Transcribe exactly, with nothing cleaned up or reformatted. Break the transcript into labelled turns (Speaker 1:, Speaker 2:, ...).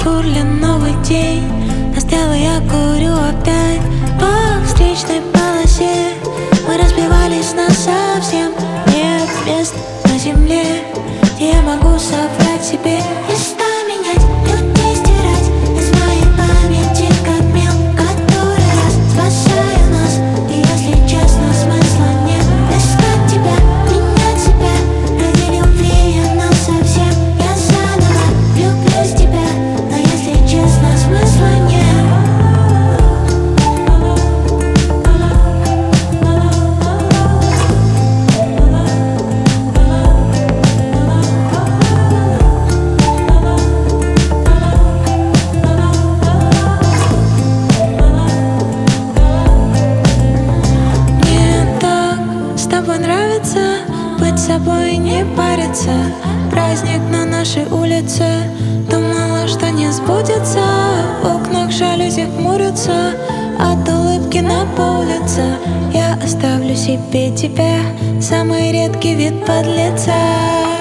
Speaker 1: Турли новый день, настал, и я курю опять по встречной полосе. Мы разбивались на совсем. Нет мест на земле, где я могу соврать себе. Места менять, людей стирать из моей памяти, как мел, который раз спасая нас. И если честно, смысла нет искать тебя, менять себя. Ради любви я насовсем, я заново влюблюсь в тебя. Но если честно, смысла нет. Нравится быть собой, не париться. Праздник на нашей улице, думала, что не сбудется. В окнах жалюзи хмурятся, от улыбки на улице. Я оставлю себе тебя, самый редкий вид подлеца.